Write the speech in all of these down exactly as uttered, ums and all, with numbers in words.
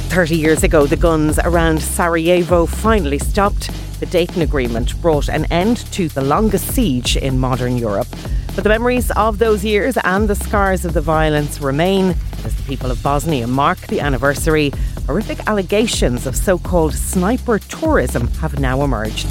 thirty years ago, the guns around Sarajevo finally stopped. The Dayton Agreement brought an end to the longest siege in modern Europe. But the memories of those years and the scars of the violence remain as the people of Bosnia mark the anniversary. Horrific allegations of so-called sniper tourism have now emerged.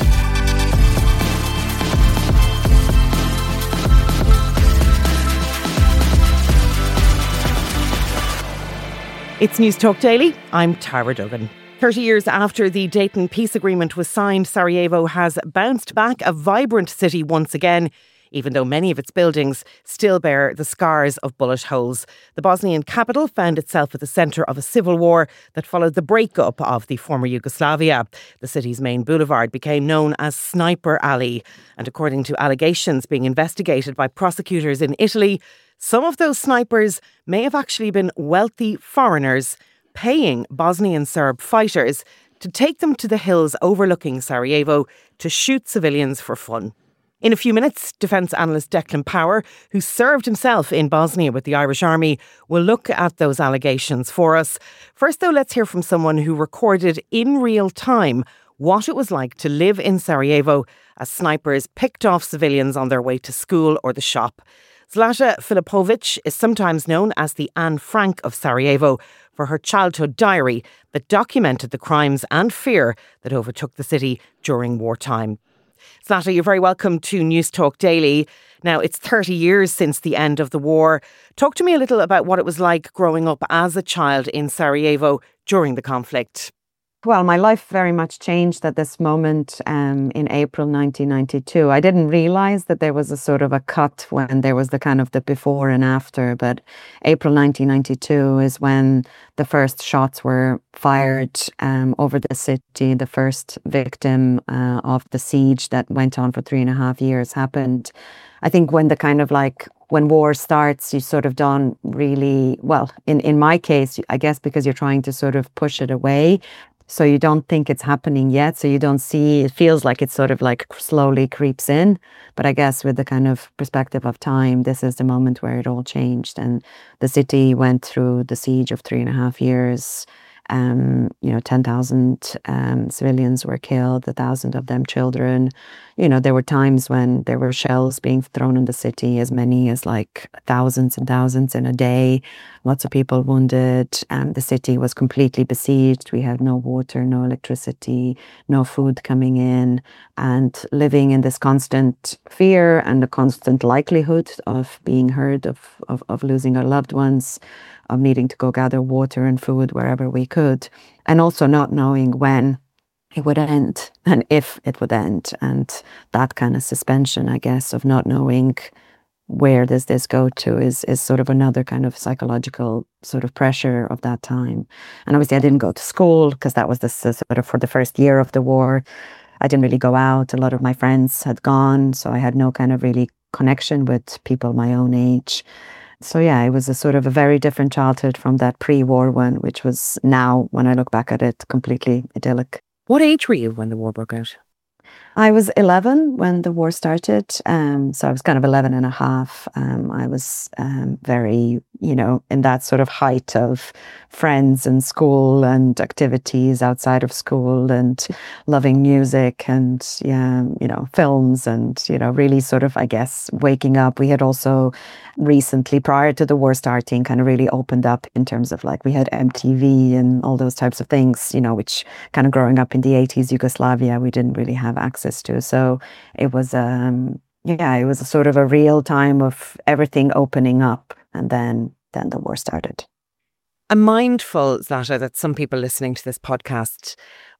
It's News Talk Daily. I'm Tara Duggan. thirty years after the Dayton Peace Agreement was signed, Sarajevo has bounced back a vibrant city once again, even though many of its buildings still bear the scars of bullet holes. The Bosnian capital found itself at the centre of a civil war that followed the breakup of the former Yugoslavia. The city's main boulevard became known as Sniper Alley, and according to allegations being investigated by prosecutors in Italy, some of those snipers may have actually been wealthy foreigners paying Bosnian Serb fighters to take them to the hills overlooking Sarajevo to shoot civilians for fun. In a few minutes, defence analyst Declan Power, who served himself in Bosnia with the Irish Army, will look at those allegations for us. First, though, let's hear from someone who recorded in real time what it was like to live in Sarajevo as snipers picked off civilians on their way to school or the shop. Zlata Filipovic is sometimes known as the Anne Frank of Sarajevo for her childhood diary that documented the crimes and fear that overtook the city during wartime. Zlata, you're very welcome to News Talk Daily. Now, it's thirty years since the end of the war. Talk to me a little about what it was like growing up as a child in Sarajevo during the conflict. Well, my life very much changed at this moment um, in April nineteen ninety-two. I didn't realise that there was a sort of a cut when there was the kind of the before and after, but April nineteen ninety-two is when the first shots were fired um, over the city. The first victim uh, of the siege that went on for three and a half years happened. I think when the kind of like when war starts, you sort of don't really, well, in, in my case, I guess because you're trying to sort of push it away. So you don't think it's happening yet. So you don't see, it feels like it sort of like slowly creeps in. But I guess with the kind of perspective of time, this is the moment where it all changed. And the city went through the siege of three and a half years. Um, you know, ten thousand um, civilians were killed, a thousand of them children. You know, there were times when there were shells being thrown in the city, as many as like thousands and thousands in a day. Lots of people wounded. Um, the city was completely besieged. We had no water, no electricity, no food coming in, and living in this constant fear and the constant likelihood of being heard, of, of, of losing our loved ones, of needing to go gather water and food wherever we could, and also not knowing when it would end and if it would end. And that kind of suspension, I guess, of not knowing where does this go to is is sort of another kind of psychological sort of pressure of that time. And obviously I didn't go to school because that was the sort of for the first year of the war. I didn't really go out. A lot of my friends had gone, so I had no kind of really connection with people my own age. So yeah, it was a sort of a very different childhood from that pre-war one, which was now, when I look back at it, completely idyllic. What age were you when the war broke out? I was eleven when the war started. Um, so I was kind of eleven and a half. Um, I was um, very, you know, in that sort of height of friends and school and activities outside of school and loving music and, yeah, you know, films and, you know, really sort of, I guess, waking up. We had also recently, prior to the war starting, kind of really opened up in terms of like we had M T V and all those types of things, you know, which kind of growing up in the eighties Yugoslavia, we didn't really have access to. So it was, um, yeah, it was a sort of a real time of everything opening up, and then then the war started. I'm mindful, Zlata, that some people listening to this podcast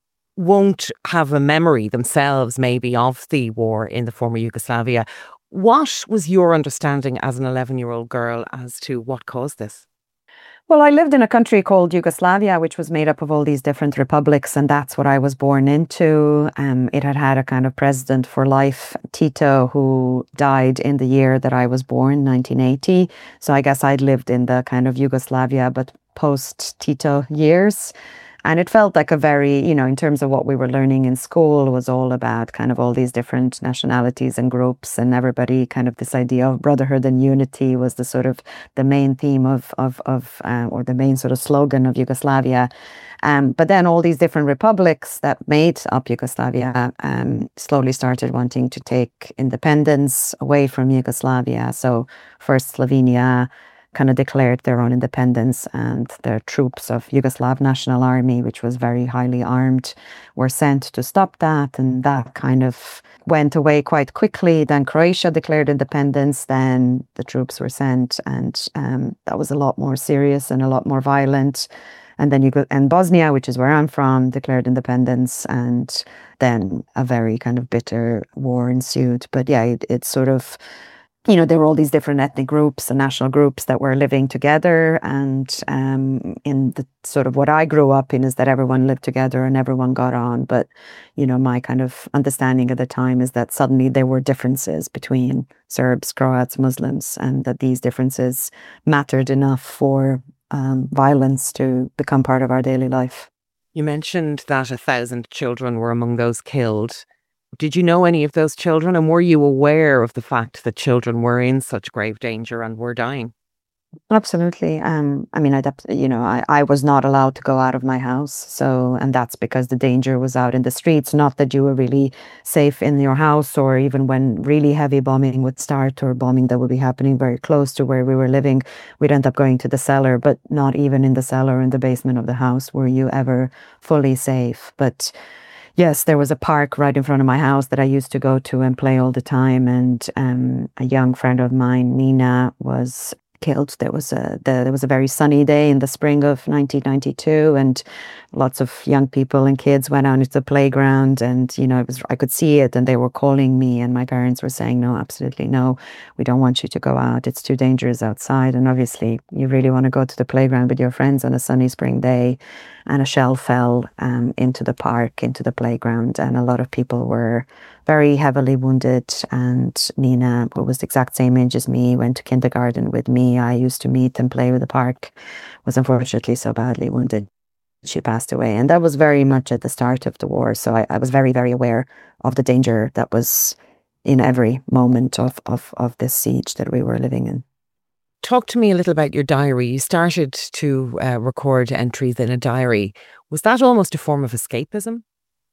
won't have a memory themselves maybe of the war in the former Yugoslavia. What was your understanding as an eleven-year-old girl as to what caused this? Well, I lived in a country called Yugoslavia, which was made up of all these different republics, and that's what I was born into. Um, it had had a kind of president for life, Tito, who died in the year that I was born, nineteen eighty. So I guess I'd lived in the kind of Yugoslavia, but post-Tito years. And it felt like a very, you know, in terms of what we were learning in school, was all about kind of all these different nationalities and groups, and everybody kind of this idea of brotherhood and unity was the sort of the main theme of, of, of uh, or the main sort of slogan of Yugoslavia. Um, but then all these different republics that made up Yugoslavia um, slowly started wanting to take independence away from Yugoslavia. So first Slovenia kind of declared their own independence, and the troops of Yugoslav National Army, which was very highly armed, were sent to stop that. And that kind of went away quite quickly. Then Croatia declared independence, then the troops were sent, and um, that was a lot more serious and a lot more violent. And then you go, and Bosnia, which is where I'm from, declared independence, and then a very kind of bitter war ensued. But yeah, it, it's sort of, you know, there were all these different ethnic groups and national groups that were living together. And um, in the sort of what I grew up in is that everyone lived together and everyone got on. But, you know, my kind of understanding at the time is that suddenly there were differences between Serbs, Croats, Muslims, and that these differences mattered enough for um, violence to become part of our daily life. You mentioned that a thousand children were among those killed. Did you know any of those children, and were you aware of the fact that children were in such grave danger and were dying? Absolutely. Um, I mean, I, you know, I, I was not allowed to go out of my house. So, and that's because the danger was out in the streets, not that you were really safe in your house, or even when really heavy bombing would start, or bombing that would be happening very close to where we were living, we'd end up going to the cellar, but not even in the cellar, in the basement of the house, were you ever fully safe. But yes, there was a park right in front of my house that I used to go to and play all the time. And um, a young friend of mine, Nina, was killed. There was a the, there was a very sunny day in the spring of nineteen ninety-two, and lots of young people and kids went out into the playground, and you know, it was I could see it, and they were calling me, and my parents were saying, no, absolutely no, we don't want you to go out, it's too dangerous outside. And obviously you really want to go to the playground with your friends on a sunny spring day, and a shell fell um, into the park, into the playground, and a lot of people were very heavily wounded. And Nina, who was the exact same age as me, went to kindergarten with me, I used to meet and play with the park, was unfortunately so badly wounded she passed away. And that was very much at the start of the war. So I, I was very, very aware of the danger that was in every moment of, of, of this siege that we were living in. Talk to me a little about your diary. You started to uh, record entries in a diary. Was that almost a form of escapism?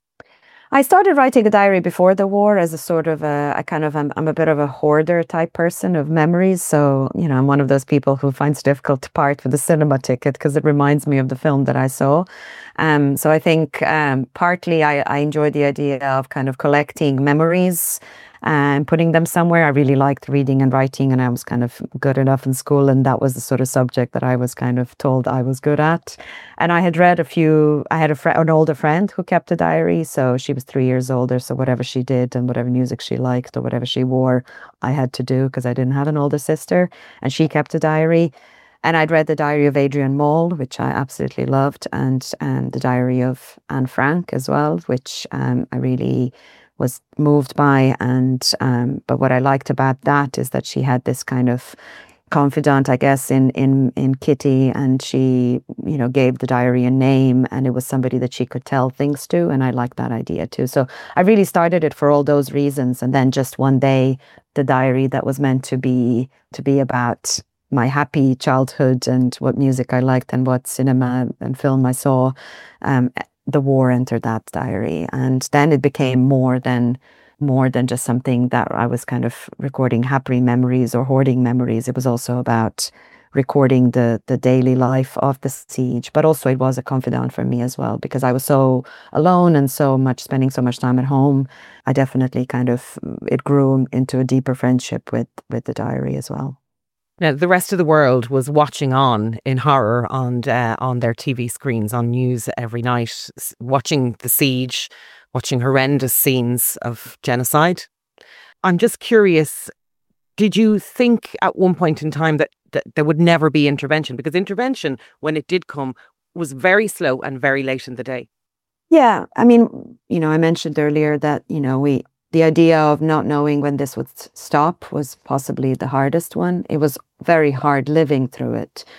I started writing a diary before the war as a sort of a, a kind of, I'm, I'm a bit of a hoarder type person of memories. So, you know, I'm one of those people who finds it difficult to part with a cinema ticket because it reminds me of the film that I saw. Um, so I think um, partly I, I enjoyed the idea of kind of collecting memories and putting them somewhere. I really liked reading and writing, and I was kind of good enough in school, and that was the sort of subject that I was kind of told I was good at. And I had read a few, I had a fr- an older friend who kept a diary, so she was three years older, so whatever she did and whatever music she liked or whatever she wore, I had to do because I didn't have an older sister, and she kept a diary. And I'd read the diary of Adrian Mole, which I absolutely loved, and, and the diary of Anne Frank as well, which um, I really was moved by. And um, but what I liked about that is that she had this kind of confidant, I guess, in in in Kitty, and she, you know, gave the diary a name, and it was somebody that she could tell things to, and I liked that idea too. So I really started it for all those reasons, and then just one day, the diary that was meant to be to be about my happy childhood and what music I liked and what cinema and film I saw, um, the war entered that diary. And then it became more than more than just something that I was kind of recording happy memories or hoarding memories. It was also about recording the the daily life of the siege, but also it was a confidant for me as well, because I was so alone and so much spending so much time at home. I definitely kind of, it grew into a deeper friendship with with the diary as well. Now, the rest of the world was watching on in horror on, uh, on their T V screens, on news every night, watching the siege, watching horrendous scenes of genocide. I'm just curious, did you think at one point in time that, that there would never be intervention? Because intervention, when it did come, was very slow and very late in the day. Yeah, I mean, you know, I mentioned earlier that, you know, we the idea of not knowing when this would stop was possibly the hardest one. It was very hard living through it.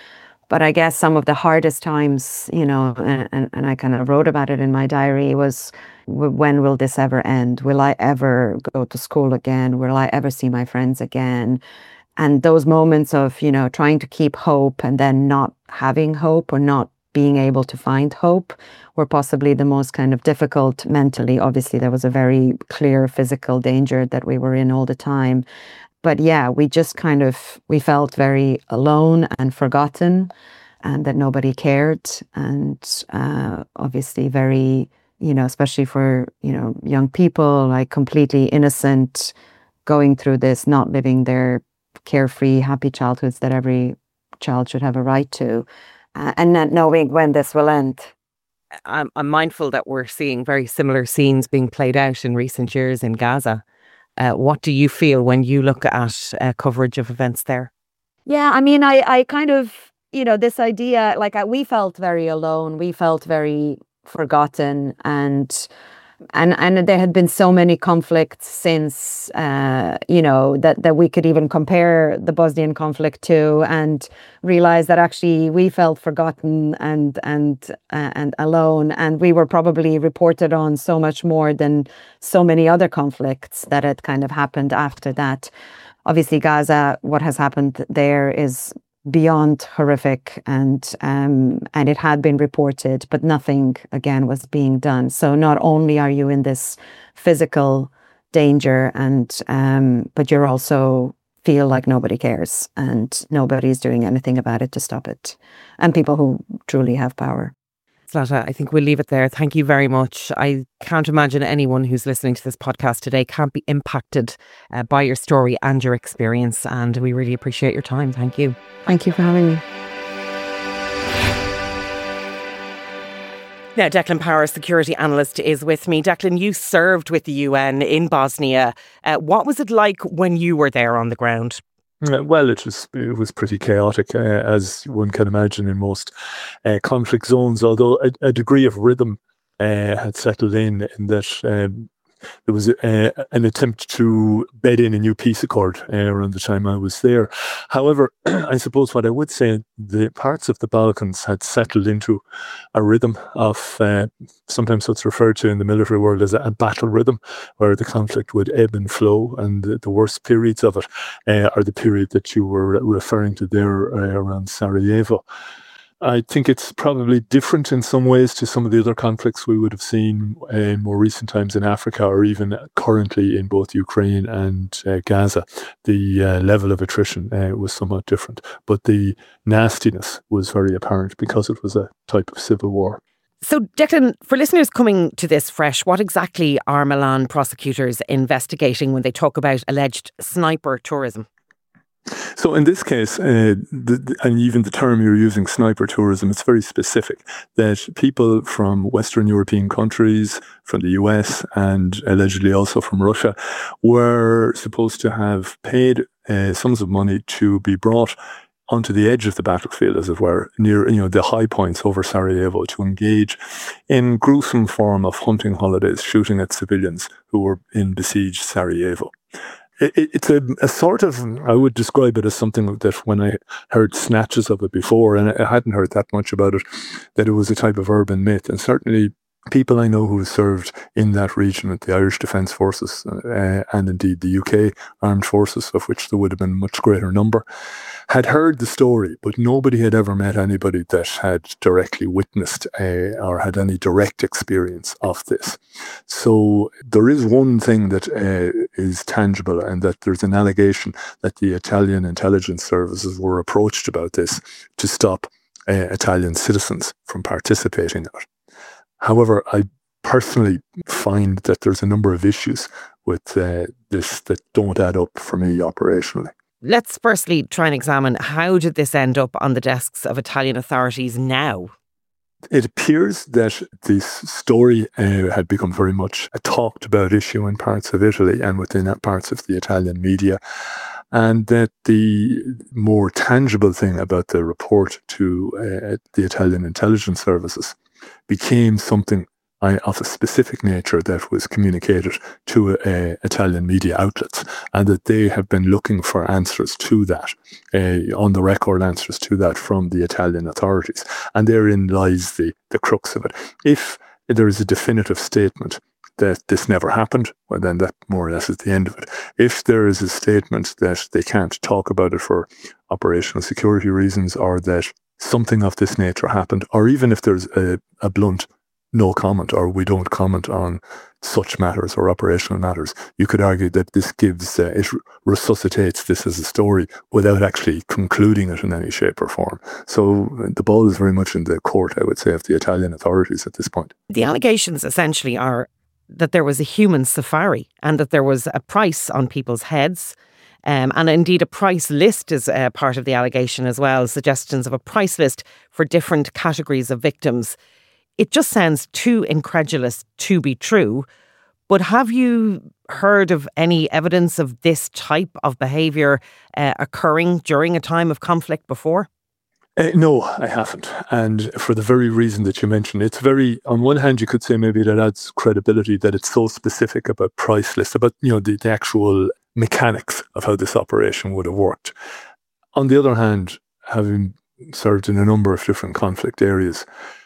But I guess some of the hardest times, you know, and, and, and I kind of wrote about it in my diary, was when will this ever end? Will I ever go to school again? Will I ever see my friends again? And those moments of, you know, trying to keep hope and then not having hope or not being able to find hope were possibly the most kind of difficult mentally. Obviously, there was a very clear physical danger that we were in all the time. But yeah, we just kind of, we felt very alone and forgotten, and that nobody cared. And uh, obviously very, you know, especially for, you know, young people, like completely innocent, going through this, not living their carefree, happy childhoods that every child should have a right to, uh, and not knowing when this will end. I'm, I'm mindful that we're seeing very similar scenes being played out in recent years in Gaza. Uh, what do you feel when you look at uh, coverage of events there? Yeah, I mean, I, I kind of, you know, this idea, like I, we felt very alone. We felt very forgotten, and and and there had been so many conflicts since, uh, you know, that, that we could even compare the Bosnian conflict to, and realize that actually we felt forgotten and and uh, and alone, and we were probably reported on so much more than so many other conflicts that had kind of happened after that. Obviously, Gaza, what has happened there is beyond horrific, and um, and it had been reported, but nothing again was being done. So not only are you in this physical danger, and um, but you're also feel like nobody cares and nobody's doing anything about it to stop it, and people who truly have power. Zlata, I think we'll leave it there. Thank you very much. I can't imagine anyone who's listening to this podcast today can't be impacted uh, by your story and your experience, and we really appreciate your time. Thank you. Thank you for having me. Now, Declan Power, security analyst, is with me. Declan, you served with the U N in Bosnia. Uh, what was it like when you were there on the ground? Uh, well, it was it was pretty chaotic, uh, as one can imagine in most uh, conflict zones, although a, a degree of rhythm uh, had settled in, in that um, there was uh, an attempt to bed in a new peace accord uh, around the time I was there. However, I suppose what I would say, the parts of the Balkans had settled into a rhythm of uh, sometimes what's referred to in the military world as a, a battle rhythm, where the conflict would ebb and flow, and the, the worst periods of it uh, are the period that you were referring to there uh, around Sarajevo. I think it's probably different in some ways to some of the other conflicts we would have seen in more recent times in Africa, or even currently in both Ukraine and uh, Gaza. The uh, level of attrition uh, was somewhat different, but the nastiness was very apparent because it was a type of civil war. So, Declan, for listeners coming to this fresh, what exactly are Milan prosecutors investigating when they talk about alleged sniper tourism? So in this case, uh, the, and even the term you're using, sniper tourism, it's very specific, that people from Western European countries, from the U S and allegedly also from Russia, were supposed to have paid uh, sums of money to be brought onto the edge of the battlefield, as it were, near, you know, the high points over Sarajevo, to engage in gruesome form of hunting holidays, shooting at civilians who were in besieged Sarajevo. It's a, a sort of, I would describe it as something that when I heard snatches of it before, and I hadn't heard that much about it, that it was a type of urban myth. And certainly people I know who served in that region with the Irish Defence Forces uh, and indeed the U K Armed Forces, of which there would have been a much greater number, had heard the story, but nobody had ever met anybody that had directly witnessed uh, or had any direct experience of this. So there is one thing that uh, is tangible, and that there's an allegation that the Italian intelligence services were approached about this to stop uh, Italian citizens from participating in it. However, I personally find that there's a number of issues with uh, this that don't add up for me operationally. Let's firstly try and examine, how did this end up on the desks of Italian authorities now? It appears that this story uh, had become very much a talked about issue in parts of Italy and within parts of the Italian media, and that the more tangible thing about the report to uh, the Italian intelligence services became something of a specific nature that was communicated to uh, Italian media outlets, and that they have been looking for answers to that, uh, on the record answers to that from the Italian authorities. And therein lies the, the crux of it. If there is a definitive statement that this never happened, well, then that more or less is the end of it. If there is a statement that they can't talk about it for operational security reasons, or that something of this nature happened, or even if there's a, a blunt no comment, or we don't comment on such matters or operational matters, you could argue that this gives, uh, it resuscitates this as a story without actually concluding it in any shape or form. So the ball is very much in the court, I would say, of the Italian authorities at this point. The allegations essentially are that there was a human safari and that there was a price on people's heads. Um, and indeed, a price list is uh, part of the allegation as well, suggestions of a price list for different categories of victims. It just sounds too incredulous to be true. But have you heard of any evidence of this type of behaviour uh, occurring during a time of conflict before? Uh, no, I haven't. And for the very reason that you mentioned, it's very, on one hand, you could say maybe that adds credibility that it's so specific about price lists, about, you know, the, the actual mechanics of how this operation would have worked. On the other hand, having served in a number of different conflict areas,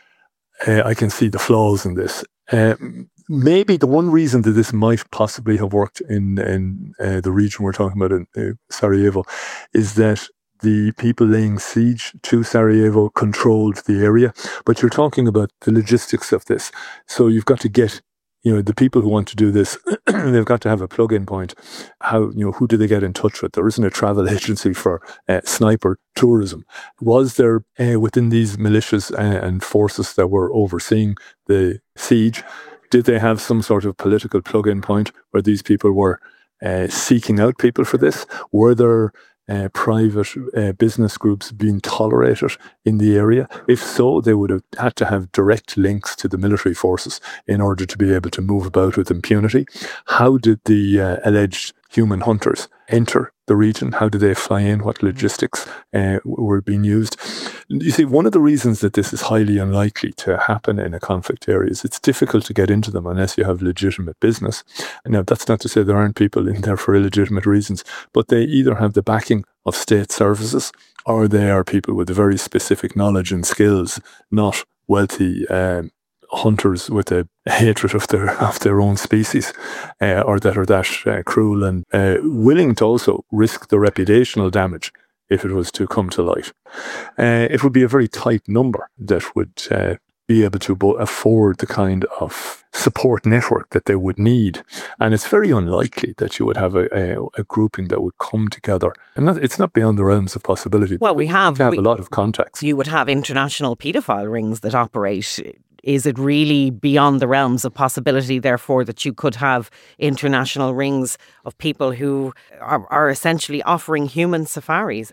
uh, I can see the flaws in this. Uh, maybe the one reason that this might possibly have worked in, in uh, the region we're talking about, in uh, Sarajevo, is that the people laying siege to Sarajevo controlled the area. But you're talking about the logistics of this. So you've got to get, you know, the people who want to do this, they've got to have a plug-in point. How, you know, who do they get in touch with? There isn't a travel agency for uh, sniper tourism. Was there, uh, within these militias uh, and forces that were overseeing the siege, did they have some sort of political plug-in point where these people were uh, seeking out people for this? Were there Uh, private uh, business groups being tolerated in the area? If so, they would have had to have direct links to the military forces in order to be able to move about with impunity. How did the uh, alleged human hunters enter the region? How did they fly in? What logistics uh, were being used? You see, one of the reasons that this is highly unlikely to happen in a conflict area is it's difficult to get into them unless you have legitimate business. Now, that's not to say there aren't people in there for illegitimate reasons, but they either have the backing of state services or they are people with very specific knowledge and skills, not wealthy um, hunters with a hatred of their of their own species, uh, or that are that uh, cruel and uh, willing to also risk the reputational damage if it was to come to light. Uh, it would be a very tight number that would uh, be able to bo- afford the kind of support network that they would need. And it's very unlikely that you would have a, a, a grouping that would come together. And that, it's not beyond the realms of possibility. Well, we have, have we, a lot of contacts. You would have international paedophile rings that operate. Is it really beyond the realms of possibility, therefore, that you could have international rings of people who are, are essentially offering human safaris?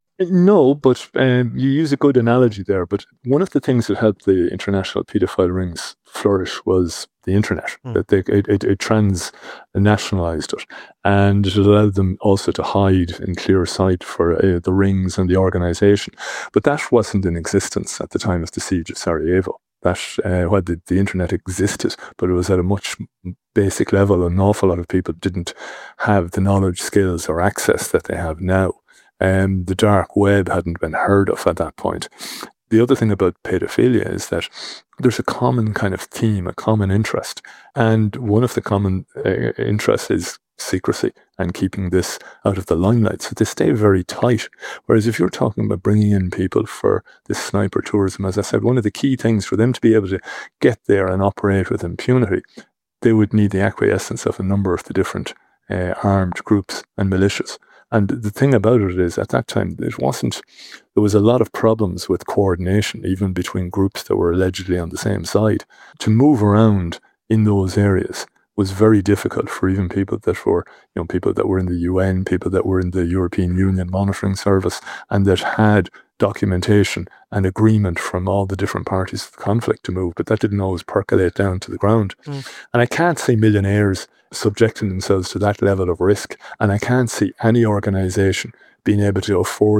No, but um, you use a good analogy there. But one of the things that helped the international paedophile rings flourish was the internet. Mm. That they, it, it, it trans-nationalized it, and it allowed them also to hide in clear sight for uh, the rings and the organization. But that wasn't in existence at the time of the siege of Sarajevo. That uh, well, the, the internet existed, but it was at a much basic level. An awful lot of people didn't have the knowledge, skills, or access that they have now. Um, the dark web hadn't been heard of at that point. The other thing about pedophilia is that there's a common kind of theme, a common interest. And one of the common uh, interests is secrecy and keeping this out of the limelight. So they stay very tight. Whereas if you're talking about bringing in people for this sniper tourism, as I said, one of the key things for them to be able to get there and operate with impunity, they would need the acquiescence of a number of the different uh, armed groups and militias. And the thing about it is, at that time, it wasn't, there was a lot of problems with coordination, even between groups that were allegedly on the same side. To move around in those areas was very difficult for even people that were, you know, people that were in the U N, people that were in the European Union Monitoring Service, and that had documentation and agreement from all the different parties of the conflict to move, but that didn't always percolate down to the ground. Mm. And I can't see millionaires subjecting themselves to that level of risk, and I can't see any organisation being able to afford them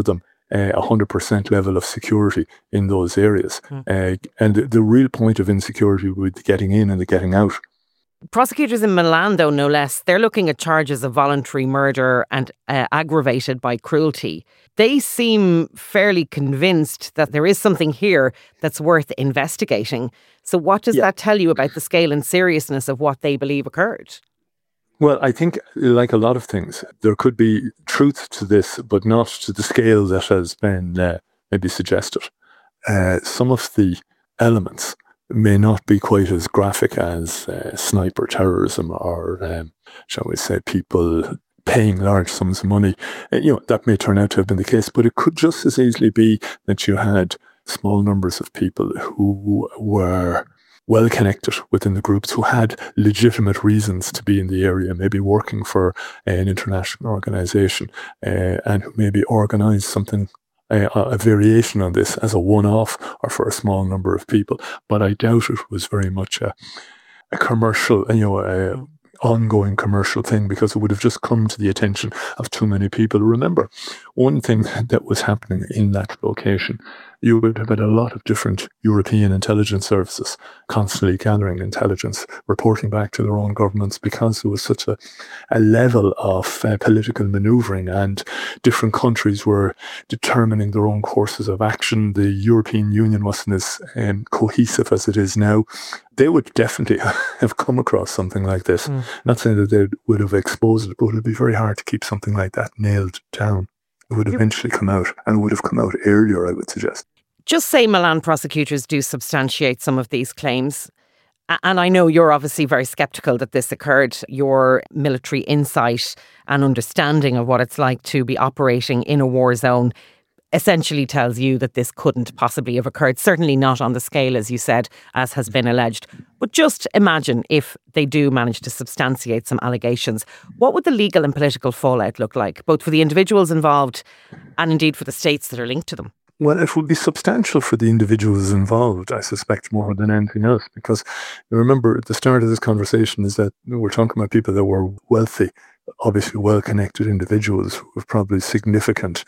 a one hundred percent level of security in those areas. Mm. Uh, and the, the real point of insecurity would be the getting in and the getting out. Prosecutors in Milan, though, no less, they're looking at charges of voluntary murder and uh, aggravated by cruelty. They seem fairly convinced that there is something here that's worth investigating. So what does Yeah. that tell you about the scale and seriousness of what they believe occurred? Well, I think, like a lot of things, there could be truth to this, but not to the scale that has been uh, maybe suggested. Uh, some of the elements may not be quite as graphic as uh, sniper terrorism or, um, shall we say, people paying large sums of money. Uh, you know, that may turn out to have been the case, but it could just as easily be that you had small numbers of people who were well connected within the groups, who had legitimate reasons to be in the area, maybe working for an international organisation, uh, and who maybe organised something, a, a variation on this as a one-off or for a small number of people. But I doubt it was very much a, a commercial, you know, a ongoing commercial thing, because it would have just come to the attention of too many people. Remember, one thing that was happening in that location, you would have had a lot of different European intelligence services constantly gathering intelligence, reporting back to their own governments, because there was such a, a level of uh, political manoeuvring, and different countries were determining their own courses of action. The European Union wasn't as um, cohesive as it is now. They would definitely have come across something like this. Mm. Not saying that they would have exposed it, but it would be very hard to keep something like that nailed down. It would eventually come out, and would have come out earlier, I would suggest. Just say Milan prosecutors do substantiate some of these claims. And I know you're obviously very sceptical that this occurred. Your military insight and understanding of what it's like to be operating in a war zone essentially tells you that this couldn't possibly have occurred. Certainly not on the scale, as you said, as has been alleged. But just imagine if they do manage to substantiate some allegations. What would the legal and political fallout look like, both for the individuals involved and indeed for the states that are linked to them? Well, it would be substantial for the individuals involved, I suspect, more than anything else, because remember, at the start of this conversation is that we're talking about people that were wealthy, obviously well-connected individuals who have probably significant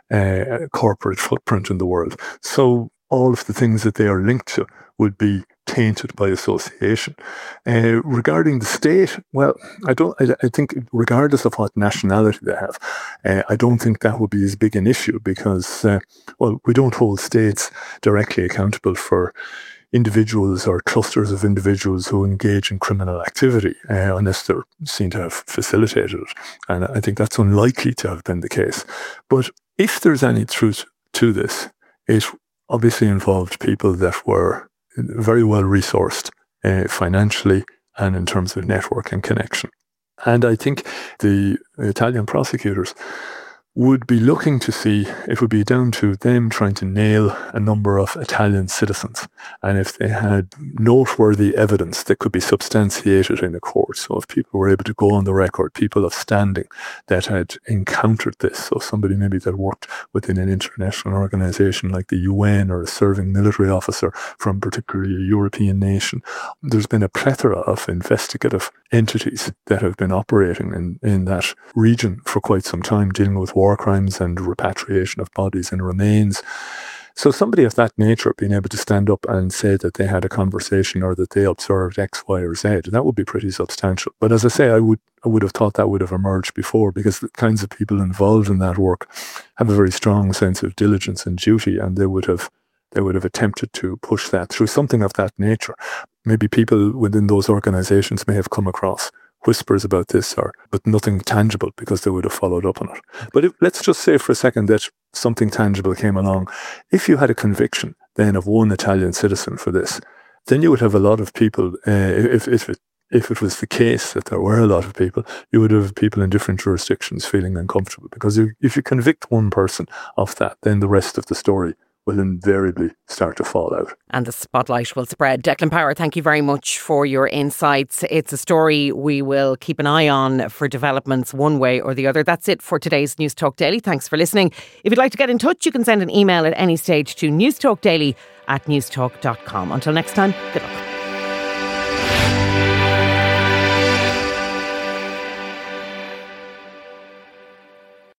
uh, corporate footprint in the world. So all of the things that they are linked to would be tainted by association. Uh, regarding the state, well, I don't. I, I think regardless of what nationality they have, uh, I don't think that would be as big an issue, because, uh, well, we don't hold states directly accountable for individuals or clusters of individuals who engage in criminal activity, uh, unless they're seen to have facilitated it. And I think that's unlikely to have been the case. But if there's any truth to this, it obviously involved people that were very well resourced uh, financially and in terms of network and connection. And I think the Italian prosecutors would be looking to see, it would be down to them trying to nail a number of Italian citizens. And if they had noteworthy evidence that could be substantiated in a court, so if people were able to go on the record, people of standing that had encountered this, so somebody maybe that worked within an international organisation like the U N, or a serving military officer from particularly a European nation, there's been a plethora of investigative entities that have been operating in, in that region for quite some time, dealing with war crimes and repatriation of bodies and remains. So somebody of that nature being able to stand up and say that they had a conversation or that they observed X, Y, or Z, that would be pretty substantial. But as I say, I would I would have thought that would have emerged before, because the kinds of people involved in that work have a very strong sense of diligence and duty, and they would have they would have attempted to push that through, something of that nature. Maybe people within those organisations may have come across whispers about this, or but nothing tangible, because they would have followed up on it. But if, let's just say for a second that something tangible came along. If you had a conviction then of one Italian citizen for this, then you would have a lot of people, uh, if, if, it, if it was the case that there were a lot of people, you would have people in different jurisdictions feeling uncomfortable, because you, if you convict one person of that, then the rest of the story will invariably start to fall out. And the spotlight will spread. Declan Power, thank you very much for your insights. It's a story we will keep an eye on for developments one way or the other. That's it for today's News Talk Daily. Thanks for listening. If you'd like to get in touch, you can send an email at any stage to newstalkdaily at newstalk dot com. Until next time, good luck.